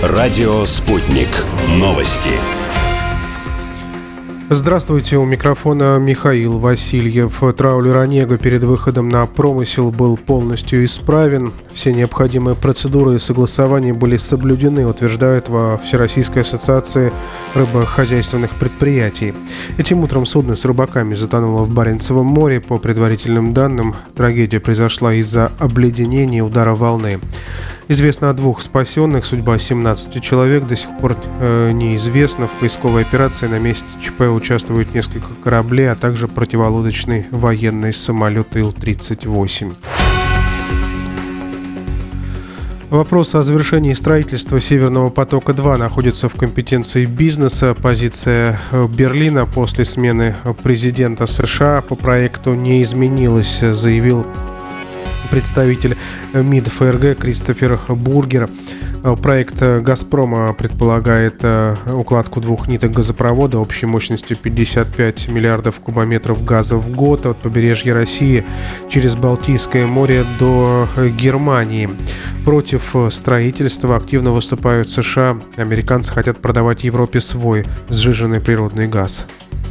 Радио «Спутник». Новости. Здравствуйте, у микрофона Михаил Васильев. Траулер «Онега» перед выходом на промысел был полностью исправен. Все необходимые процедуры и согласования были соблюдены, утверждают во Всероссийской ассоциации рыбохозяйственных предприятий. Этим утром судно с рыбаками затонуло в Баренцевом море. По предварительным данным, трагедия произошла из-за обледенения и удара волны. Известно о 2 спасенных, судьба 17 человек до сих пор неизвестна. В поисковой операции на месте ЧП участвуют несколько кораблей, а также противолодочный военный самолет Ил-38. Вопрос о завершении строительства «Северного потока-2» находится в компетенции бизнеса. Позиция Берлина после смены президента США по проекту не изменилась, заявил представитель МИД ФРГ Кристофер Бургер. Проект «Газпрома» предполагает укладку 2 ниток газопровода общей мощностью 55 миллиардов кубометров газа в год от побережья России через Балтийское море до Германии. Против строительства активно выступают США. Американцы хотят продавать Европе свой сжиженный природный газ.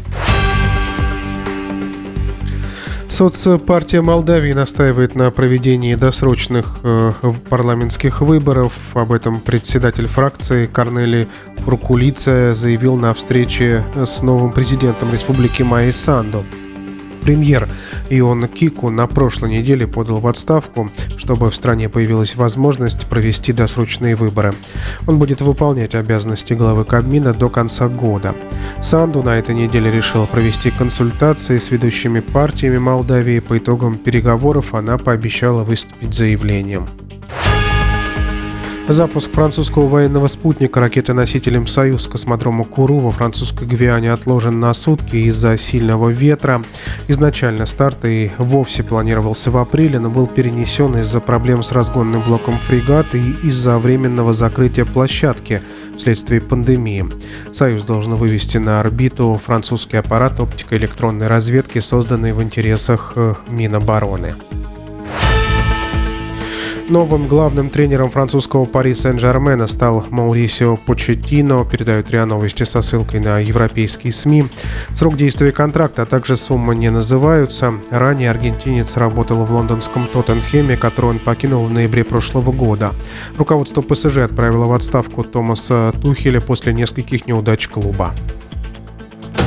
Соцпартия Молдавии настаивает на проведении досрочных парламентских выборов. Об этом председатель фракции Корнели Фуркулица заявил на встрече с новым президентом республики Майей Санду. Премьер Ион Кику на прошлой неделе подал в отставку, чтобы в стране появилась возможность провести досрочные выборы. Он будет выполнять обязанности главы Кабмина до конца года. Санду на этой неделе решила провести консультации с ведущими партиями Молдавии. По итогам переговоров она пообещала выступить с заявлением. Запуск французского военного спутника ракетой-носителем «Союз» с космодрома Куру во французской Гвиане отложен на сутки из-за сильного ветра. Изначально старт и вовсе планировался в апреле, но был перенесен из-за проблем с разгонным блоком фрегата и из-за временного закрытия площадки вследствие пандемии. «Союз» должен вывести на орбиту французский аппарат оптико-электронной разведки, созданный в интересах Минобороны. Новым главным тренером французского Пари Сен-Жермена стал Маурисио Почеттино, передают РИА Новости со ссылкой на европейские СМИ. Срок действия контракта, а также сумма не называются. Ранее аргентинец работал в лондонском Тоттенхэме, который он покинул в ноябре прошлого года. Руководство ПСЖ отправило в отставку Томаса Тухеля после нескольких неудач клуба.